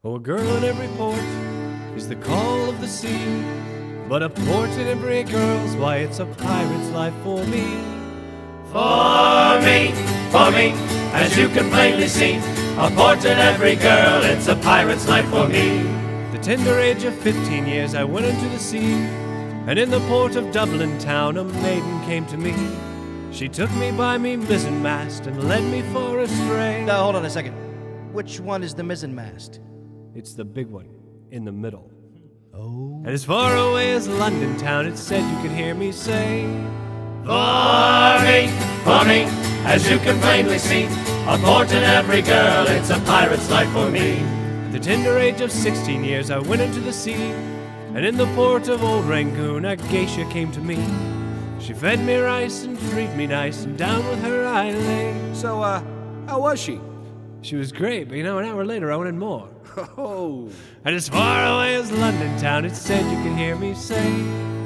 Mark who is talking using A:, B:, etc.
A: Oh, a girl in every port is the call of the sea, but a port in every girl's, why, it's a pirate's life for me.
B: For me, as you can plainly see, a port in every girl, it's a pirate's life for me.
A: The tender age of 15 years I went into the sea, and in the port of Dublin town a maiden came to me. She took me by me mizzenmast and led me for a stray.
C: Now, hold on a second. Which one is the mizzenmast?
A: It's the big one, in the middle.
C: Oh.
A: And as far away as London town, it said you could hear me say,
B: For me, as you can plainly see, a port in every girl, it's a pirate's life for me.
A: At the tender age of 16 years I went into the sea, and in the port of Old Rangoon a geisha came to me. She fed me rice and treated me nice, and down with her I lay.
D: So, how was she?
A: She was great, but an hour later I wanted more.
D: Oh.
A: And as far away as London town, it said you could hear me say,